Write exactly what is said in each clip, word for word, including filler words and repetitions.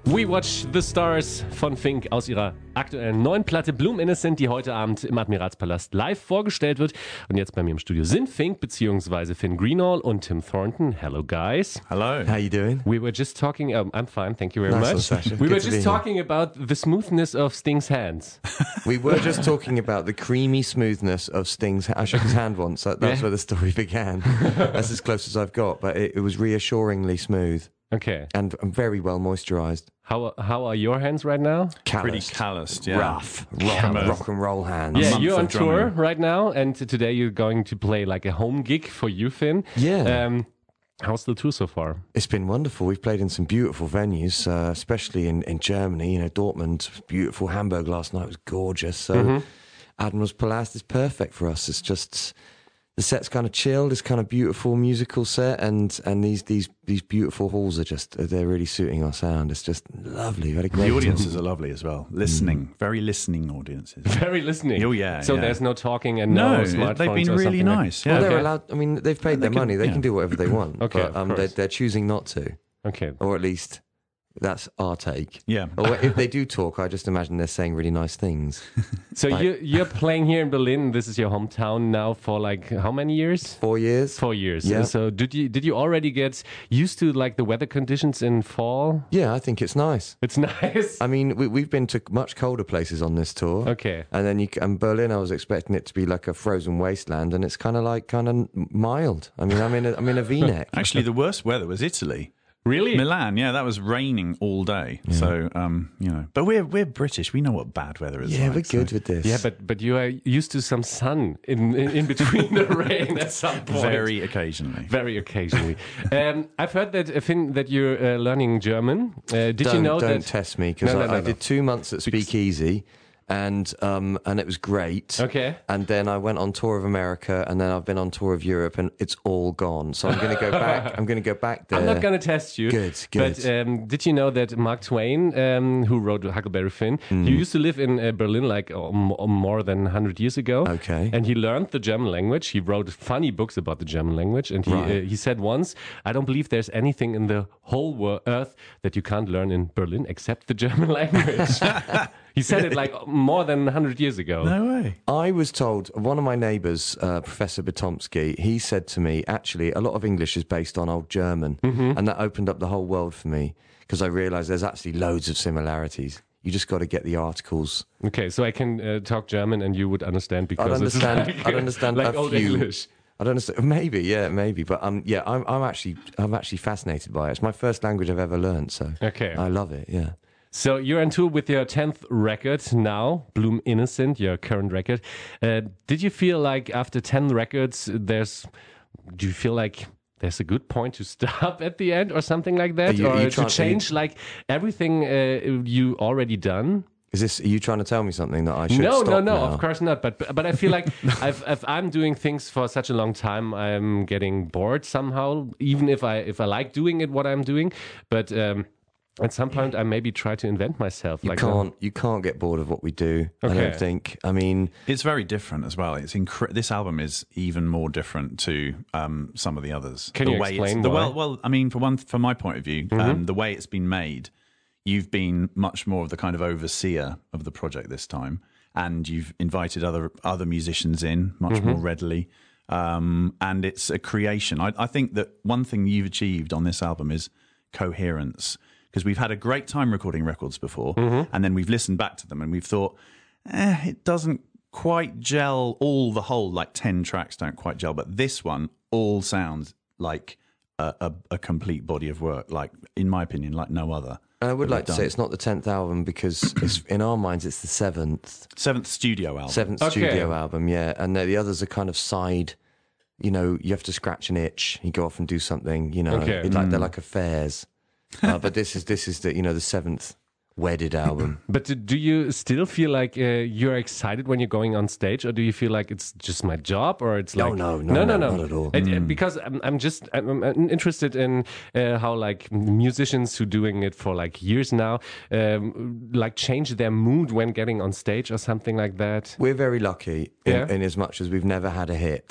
We Watch the Stars von Fink aus ihrer aktuellen neuen Platte Bloom Innocent, die heute Abend im Admiralspalast live vorgestellt wird. Und jetzt bei mir im Studio sind Fink bzw. Finn Greenall und Tim Thornton. Hello, guys. Hello. How you doing? We were just talking. Um, I'm fine, thank you very Nice much. one, Sasha. We Good were to be just here. talking about the smoothness of Sting's hands. We were just talking about the creamy smoothness of Sting's. I shook his hand once. That, that's Yeah. where the story began. That's as close as I've got, but it, it was reassuringly smooth Okay. and, and very well moisturised. How how are your hands right now? Pretty Calloused, calloused, yeah. rough, rock, Callous. rock and roll hands. Yeah, month you're of on tour drumming. right now, and today you're going to play like a home gig for you, Finn. Yeah. Um, how's the tour so far? It's been wonderful. We've played in some beautiful venues, uh, especially in, in Germany. You know, Dortmund, beautiful. Hamburg last night was gorgeous. So Mm-hmm. Admiral's Palast is perfect for us. It's just the set's kind of chilled. It's kind of beautiful musical set, and and these these these beautiful halls are just they're really suiting our sound. It's just lovely. We've had a great The tour. audiences are lovely as well. Listening, very listening audiences. Very listening. Oh, yeah, So yeah. there's no talking and no, No, smartphones they've been or really something like- nice. Well, Yeah. they're Okay. allowed. I mean, they've paid They their can- money. They yeah. can do whatever they want. Okay, but of um, they're, course. they're choosing not to, Okay. or at least that's our take. Yeah. Or if they do talk, I just imagine they're saying really nice things. So you you're playing here in Berlin. This is your hometown now for like how many years? Four years. Four years. Yeah. So did you did you already get used to like the weather conditions in fall? Yeah, I think it's nice. It's nice. I mean, we, we've been to much colder places on this tour. Okay. And then you c- and Berlin, I was expecting it to be like a frozen wasteland, and it's kind of like kind of mild. I mean, I'm in a, I'm in a V-neck. Actually, the worst weather was Italy. Really? Milan, yeah, that was raining all day. So, um, you know, but we're we're British. We know what bad weather is Yeah, like. we're good so. with this. Yeah, but but you are used to some sun in in, in between the rain at some point. Very occasionally. Very occasionally. um, I've heard that uh, Finn that you're uh, learning German. Uh, did don't, you know don't that? test me because No, no, I, no, I no. did two months at Speakeasy, and um and it was great. Okay. And then I went on tour of America, and then I've been on tour of Europe, and it's all gone. So I'm going to go back. I'm going to go back there. I'm not going to test you. Good, good. But um, did you know that Mark Twain, um, who wrote Huckleberry Finn, Hmm. he used to live in uh, Berlin like uh, m- more than one hundred years ago. Okay. And he learned the German language. He wrote funny books about the German language. And he, Right. uh, he said once, I don't believe there's anything in the whole wor- earth that you can't learn in Berlin except the German language. He said it like more than one hundred years ago. No way. I was told, one of my neighbours, uh, Professor Batomsky, he said to me, actually, a lot of English is based on Old German. Mm-hmm. And that opened up the whole world for me because I realised there's actually loads of similarities. You just got to get the articles. Okay, so I can uh, talk German and you would understand because I'd it's understand. like, I'd understand like a old few. English. I don't understand. Maybe, yeah, maybe. But um, yeah, I'm, I'm actually, I'm actually fascinated by it. It's my first language I've ever learned, so Okay. I love it. Yeah. So you're on tour with your tenth record now, Bloom Innocent, your current record. Uh, did you feel like after ten records, there's, do you feel like there's a good point to stop at the end or something like that? Are you- are or you to trying- are you- change like everything uh, you already done? Is this? Are you trying to tell me something that I should No, stop no, no, now? of course not. But but I feel like I've, if I'm doing things for such a long time, I'm getting bored somehow, even if I if I like doing it, what I'm doing. But um, at some point, I maybe try to invent myself. You like can't. You can't get bored of what we do. I Okay. don't think. I mean, It's very different as well. It's incre- This album is even more different to um, some of the others. Can the you way explain it's, the, why? Well, well, I mean, for one, from my point of view, um, the way it's been made, you've been much more of the kind of overseer of the project this time, and you've invited other other musicians in much more readily. Um, and it's a creation. I, I think that one thing you've achieved on this album is coherence, because we've had a great time recording records before, and then we've listened back to them and we've thought, eh, it doesn't quite gel. All the whole like ten tracks don't quite gel, but this one all sounds like a, a, a complete body of work. Like, in my opinion, like no other. I would that like to we've say done. it's not the tenth album because it's, in our minds it's the seventh, Seventh studio album. seventh Okay. studio album. Yeah, and the, the others are kind of side. You know, you have to scratch an itch. You go off and do something. You know, Okay. It's like they're like affairs. Uh, but this is this is the you know the seventh wedded album. But do- do you still feel like uh, you're excited when you're going on stage, or do you feel like it's just my job, or it's No, like no, no, no, not at all. It- it- because I'm, I'm just I'm, I'm interested in uh, how like musicians who doing it for like years now, um, like change their mood when getting on stage or something like that. We're very lucky in, Yeah. in as much as we've never had a hit.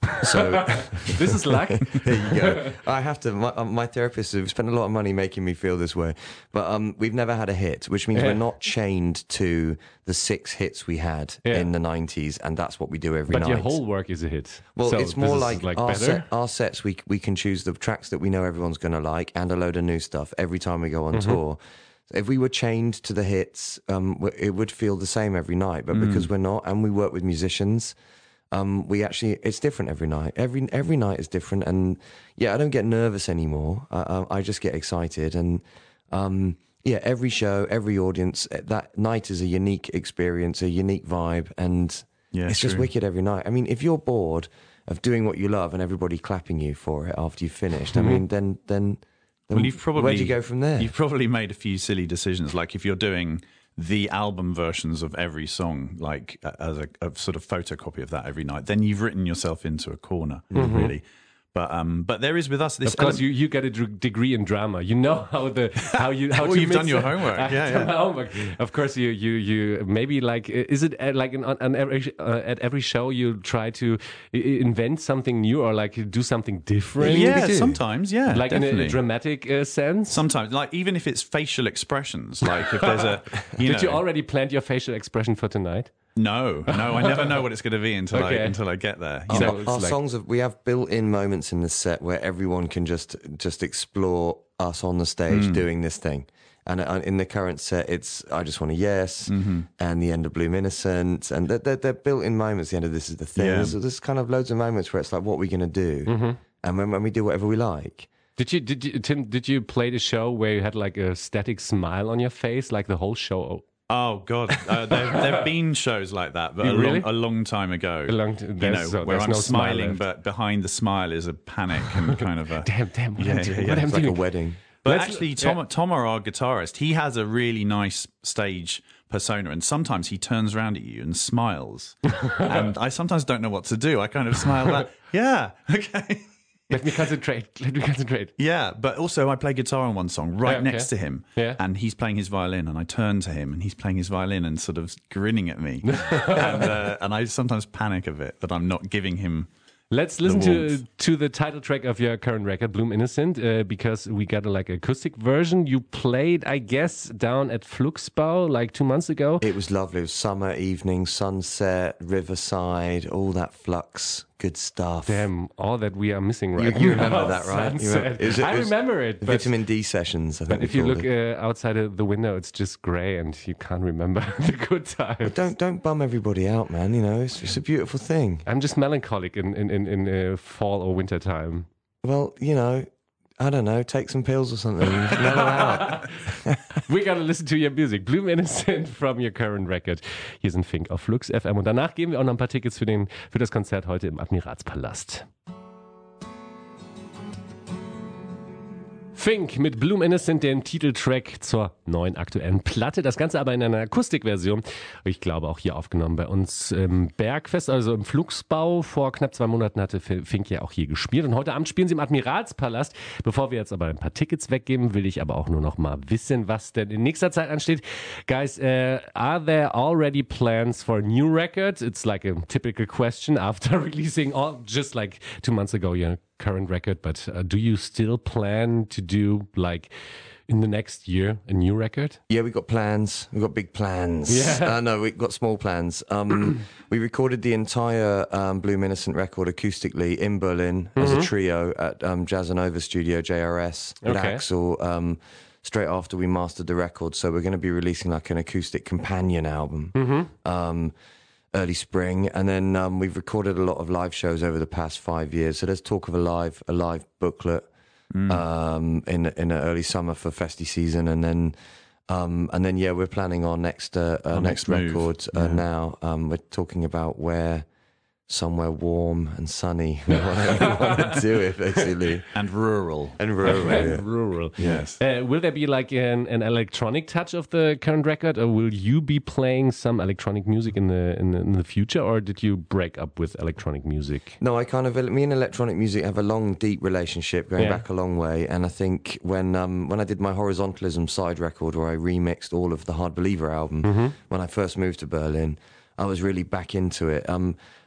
So This is luck. there you go. I have to. My, uh, my therapist has spent a lot of money making me feel this way, but um, we've never had a hit, which means Yeah. we're not chained to the six hits we had Yeah. in the nineties, and that's what we do every But night. your whole work is a hit. Well, So it's this more is, like, like our, better. set, our sets. We we can choose the tracks that we know everyone's going to like, and a load of new stuff every time we go on Mm-hmm. tour. If we were chained to the hits, um, w- it would feel the same every night. But because we're not, and we work with musicians, um, we actually it's different every night. Every every night is different, and yeah, I don't get nervous anymore. I, I, I just get excited, and um, yeah, every show, every audience, that night is a unique experience, a unique vibe, and Yeah, it's just true. wicked every night. I mean, if you're bored of doing what you love and everybody clapping you for it after you've finished, I mean, then then. then Well, you've probably where'd you go from there? You've probably made a few silly decisions. Like if you're doing the album versions of every song, like uh, as a, a sort of photocopy of that every night, then you've written yourself into a corner, really. But um, but there is with us this. Of course, element- you, you get a dr- degree in drama. You know how the how you how Well, to you've mix done your it. homework. I've Yeah, done yeah. my homework. Of course, you you you maybe like is it at, like in, on every uh, at every show you try to i- invent something new or like do something different? yeah, do. sometimes, yeah, like in definitely. a dramatic uh, sense. Sometimes, like even if it's facial expressions, like if there's a, you Did know, you already plan your facial expression for tonight? No, no, I never know what it's going to be until I Okay. until I get there. You So know? it's Our like- songs have, we have built-in moments in the set where everyone can just just explore us on the stage Hmm. doing this thing. And uh, in the current set, it's I Just Want a Yes Mm-hmm. and the end of Bloom Innocent, and they're, they're, they're built-in moments. The end of This Is the Thing. Yeah. There's, there's kind of loads of moments where it's like, what are we going to do? Mm-hmm. And when, when we do whatever we like. Did you did you Tim? Did you play the show where you had like a static smile on your face, like the whole show? Oh God, uh, there there've been shows like that, but a, Really? long, a long time ago. A long t- you there's- know, so where there's I'm no smile smiling, left. but behind the smile is a panic and kind of a. Damn, damn, what Yeah, I'm yeah, doing? yeah. What I'm It's like a doing? wedding. But Let's- actually, Tom, yeah. Tom, our guitarist, he has a really nice stage persona, and sometimes he turns around at you and smiles, and I sometimes don't know what to do. I kind of smile back. Yeah, okay. Let me concentrate. Let me concentrate. Yeah, but also I play guitar on one song right Yeah, okay. next to him, Yeah. and he's playing his violin, and I turn to him, and he's playing his violin and sort of grinning at me, and, uh, and I sometimes panic a bit that I'm not giving him. Let's listen The to warmth. to the title track of your current record, Bloom Innocent, uh, because we got a like acoustic version. You played, I guess, down at Fluxbau like two months ago. It was lovely. It was summer evening, sunset, riverside, all that flux, good stuff. Damn, all that we are missing right You- now. you remember that, right? You Sunset. remember- is it- I is- remember it, but, Vitamin D sessions, I think. but if we you called look it. uh, outside of the window, it's just grey and you can't remember the good times. Don't don't bum everybody out, man. You know, it's just a beautiful thing. I'm just melancholic in in in, in uh, fall or winter time. Well, you know, I don't know. Take some pills or something. Mellow out. We gotta listen to your music. Bloom Innocent from your current record. Hier sind Fink auf Flux F M. Und danach geben wir auch noch ein paar Tickets für, den, für das Konzert heute im Admiralspalast. Fink mit Bloom Innocent, dem Titeltrack zur neuen aktuellen Platte. Das Ganze aber in einer Akustikversion. Ich glaube auch hier aufgenommen bei uns im Bergfest, also im Fluxbau. Vor knapp zwei Monaten hatte Fink ja auch hier gespielt. Und heute Abend spielen sie im Admiralspalast. Bevor wir jetzt aber ein paar Tickets weggeben, will ich aber auch nur noch mal wissen, was denn in nächster Zeit ansteht. Guys, uh, are there already plans for a new record? It's like a typical question after releasing all, just like two months ago, your current record. But uh, do you still plan to do like in the next year a new record? Yeah, we've got plans. We've got big plans. Yeah. Uh, no, we've got small plans. Um, we recorded the entire um, Bloom Innocent record acoustically in Berlin as a trio at um, Jazzanova Studio, J R S, with Okay. Axel, um, straight after we mastered the record. So we're going to be releasing like an acoustic companion album. Um, early spring, and then um, we've recorded a lot of live shows over the past five years. So there's talk of a live a live booklet um, in in the early summer for Festy season, and then um, and then yeah, we're planning our next uh, uh, Our next, next move. record uh, now. Um, we're talking about where somewhere warm and sunny we want to do it, basically, And rural. and rural. yeah. Rural. Yes. Uh, will there be like an, an electronic touch of the current record, or will you be playing some electronic music in the in the, in the future, or did you break up with electronic music? No, I kind of me and electronic music have a long, deep relationship going Yeah. back a long way. And I think when um, when I did my Horizontalism side record, where I remixed all of the Hard Believer album, when I first moved to Berlin, I was really back into it. Um,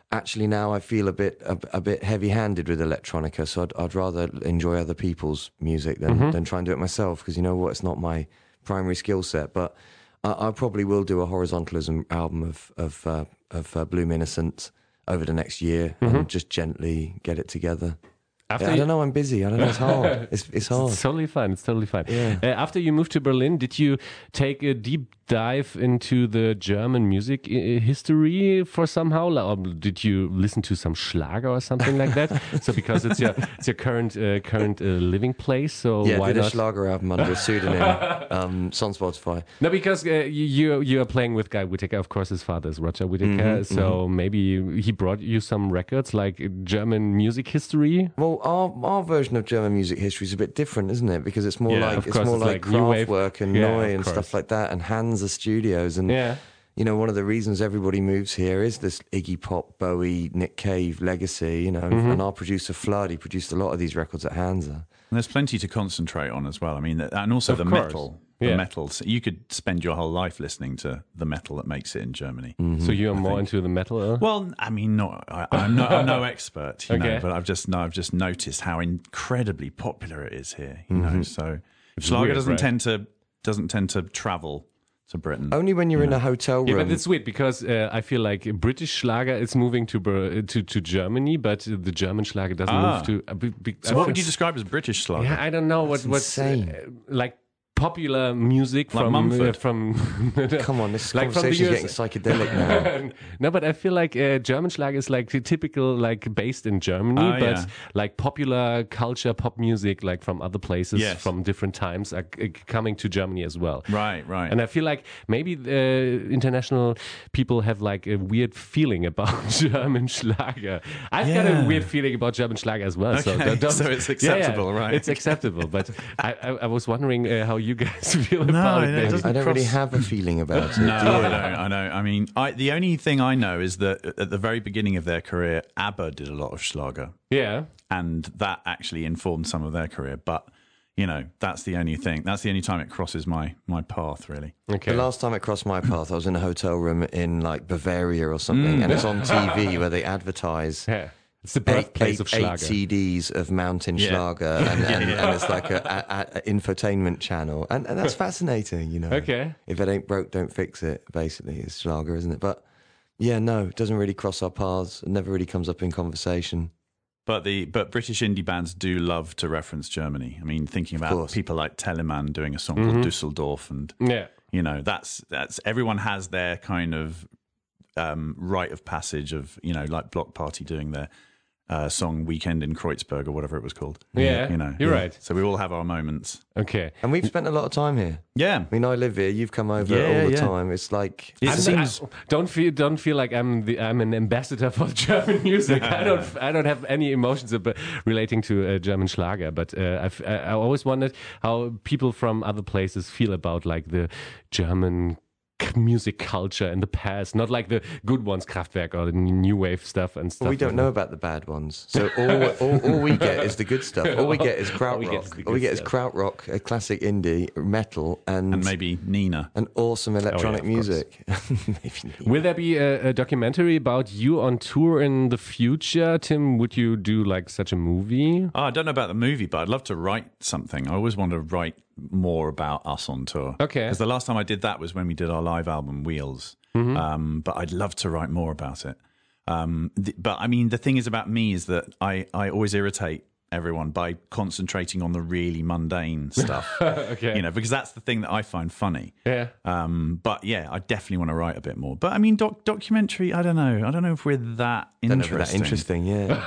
actually now I feel a bit a, a bit heavy-handed with electronica, so I'd, I'd rather enjoy other people's music than, mm-hmm. than try and do it myself, because you know what, it's not my primary skill set. But I, I probably will do a horizontalism album of of, uh, of uh, Bloom Innocent over the next year, mm-hmm. and just gently get it together. After yeah, I you... don't know, I'm busy. I don't know, it's hard. It's, it's hard. It's totally fine. It's totally fine. Yeah. Uh, after you moved to Berlin, did you take a deep dive into the German music I- history for somehow? Or did you listen to some Schlager or something like that? So because it's your it's your current uh, current uh, living place, so yeah, why did not? a Schlager album under a pseudonym. um, it's on Spotify. No, because uh, you you are playing with Guy Whittaker. Of course, his father is Roger Whittaker. Mm-hmm, so mm-hmm. maybe he brought you some records like German music history. Well, our our version of German music history is a bit different, isn't it? Because it's more Yeah, like of it's course, more it's like, like new wave. Kraftwerk and Yeah, Neu of and course. stuff like that, and Hansa Studios. And Yeah. you know, one of the reasons everybody moves here is this Iggy Pop, Bowie, Nick Cave legacy. You know, Mm-hmm. and our producer Flood, he produced a lot of these records at Hansa. And there's plenty to concentrate on as well. I mean, and also Of the course. metal. The Yeah. metal. So you could spend your whole life listening to the metal that makes it in Germany. Mm. So you are more into the metal. Uh? Well, I mean, not I, I'm no I'm no expert, you Okay. know, but I've just no, I've just noticed how incredibly popular it is here. You know, so Schlager weird, doesn't right? tend to doesn't tend to travel to Britain. Only when you're in a hotel room. Yeah, but it's weird because uh, I feel like British Schlager is moving to Ber- to to Germany, but the German Schlager doesn't Ah. move to. Uh, be, be, So I what feel- would you describe as British Schlager? Yeah, I don't know what That's what's uh, insane. like popular music Like from Mumford? uh, from. Come on, this Like from the conversation's U S getting psychedelic now. No, but I feel like uh, German Schlager is like typical, like based in Germany, Ah, but yeah. like popular culture, pop music, like from other places, Yes. from different times, are uh, coming to Germany as well. Right, right. And I feel like maybe uh, international people have like a weird feeling about German Schlager. I've got a Yeah. weird feeling about German Schlager as well. So, Okay, don't, don't- so it's Yeah, acceptable, yeah, right. It's acceptable. But I, I, I was wondering uh, how you guys feel No, about it. no, it maybe. doesn't I don't really cross- have a feeling about it. No, do you? I don't. I know. I mean, I, the only thing I know is that at the very beginning of their career, ABBA did a lot of Schlager, Yeah. and that actually informed some of their career. But you know, that's the only thing. That's the only time it crosses my my path, really. Okay. The last time it crossed my path, I was in a hotel room in like Bavaria or something, and it's on T V where they advertise Yeah. It's the eight, birthplace eight, of eight Schlager. C Ds of Mountain Yeah. Schlager, and, and, and it's like a, a, a infotainment channel, and, and that's fascinating, you know. Okay. If it ain't broke, don't fix it. Basically, it's Schlager, isn't it? But yeah, no, it doesn't really cross our paths. It never really comes up in conversation. But the but British indie bands do love to reference Germany. I mean, thinking about course. people like Telemann doing a song Mm-hmm. called Düsseldorf, and Yeah. you know, that's that's everyone has their kind of um, rite of passage of, you know, like Block Party doing their uh, song "Weekend in Kreuzberg" or whatever it was called. Yeah, you know, you're yeah. right. So we all have our moments. Okay. And we've spent a lot of time here. Yeah, I mean, I live here. You've come over Yeah, all the yeah. time. It's like It I'm seems- I, don't feel don't feel like I'm the I'm an ambassador for German music. I don't I don't have any emotions about relating to uh, German Schlager, but uh, I've, I I always wondered how people from other places feel about like the German c- music culture in the past, not like the good ones, Kraftwerk or the new wave stuff and stuff. Well, we don't like know that. about the bad ones. So all, all, all we get is the good stuff. All we get is All we krautrock. get is the All we good get is stuff. krautrock, a classic indie, metal, and, and maybe Nina. and awesome electronic of course. music. Maybe not. Will there be a, a documentary about you on tour in the future, Tim? Would you do like such a movie? Oh, I don't know about the movie, but I'd love to write something. I always want to write more about us on tour. Okay. Because the last time I did that was when we did our live album Wheels. Um, but I'd love to write more about it. Um, th- but I mean, the thing is about me is that I, I always irritate everyone by concentrating on the really mundane stuff. Okay. You know, because that's the thing that I find funny. Yeah. Um, but yeah, I definitely want to write a bit more. But I mean, doc- documentary, I don't know. I don't know if we're that Don't know interesting. if we're that interesting,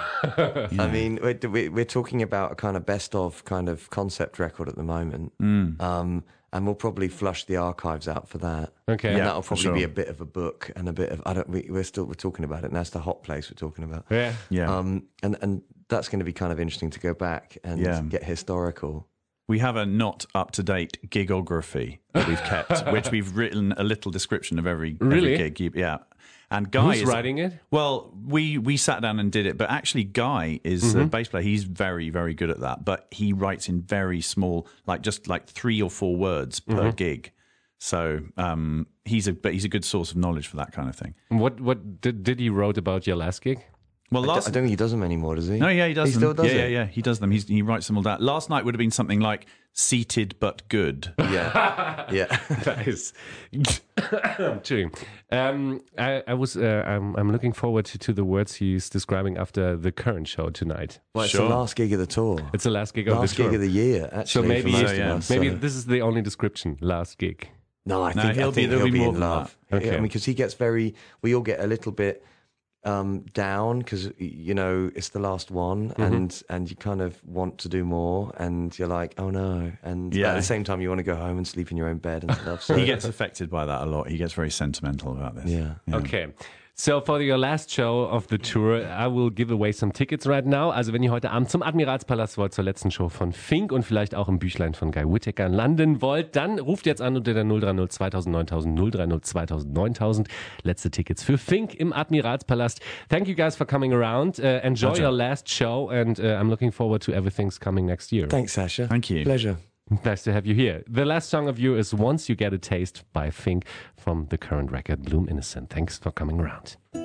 yeah. I mean, we're, we're we're talking about a kind of best of kind of concept record at the moment. Mm. Um, and we'll probably flush the archives out for that. Okay. And Yeah, that'll for probably sure. be a bit of a book and a bit of I don't. We, we're still we're talking about it, and that's the hot place we're talking about. Yeah. Yeah. Um, and and that's going to be kind of interesting to go back and Yeah. get historical. We have a not up to date gigography that we've kept, which we've written a little description of every, Really? every gig. Yeah. And Guy Who's is writing it? Well, we we sat down and did it, but actually Guy is Mm-hmm. a bass player. He's very very good at that, but he writes in very small, like just like three or four words per Mm-hmm. gig. So um, he's a but he's a good source of knowledge for that kind of thing. What what did, did he wrote about your last gig? Well, I, d- last I don't think he does them anymore, does he? no, yeah, he does. He them. still does yeah, it. yeah, yeah, he does them. He's, he writes them all down. Last night would have been something like "seated but good." Yeah, yeah. Nice. Entschuldigung. Um, I, I was. Uh, I'm, I'm looking forward to, to the words he's describing after the current show tonight. Well, it's Sure. the last gig of the tour. It's the last gig of last the tour. gig of the year, actually. so maybe, for most So, yeah. of us, maybe so- this is the only description. Last gig. No, I No, think he'll I be- think there'll he'll be be more in than love. that. Okay. I mean, because he gets very. We all get a little bit um, down because you know it's the last one, Mm-hmm. and and you kind of want to do more, and you're like, oh no, and Yeah. at the same time you want to go home and sleep in your own bed and stuff. So He gets affected by that a lot. He gets very sentimental about this. yeah. Okay. So for your last show of the tour, I will give away some tickets right now. Also wenn ihr heute Abend zum Admiralspalast wollt, zur letzten Show von Fink und vielleicht auch im Büchlein von Guy Whittaker landen wollt, dann ruft jetzt an unter der null drei null zweitausend neuntausend null drei null zweitausend neuntausend. Letzte Tickets für Fink im Admiralspalast. Thank you guys for coming around. Uh, enjoy Pleasure. your last show and uh, I'm looking forward to everything's coming next year. Thanks, Sasha. Thank you. Pleasure. Nice to have you here. The last song of you is Once You Get a Taste by Fink from the current record Bloom Innocent. Thanks for coming around.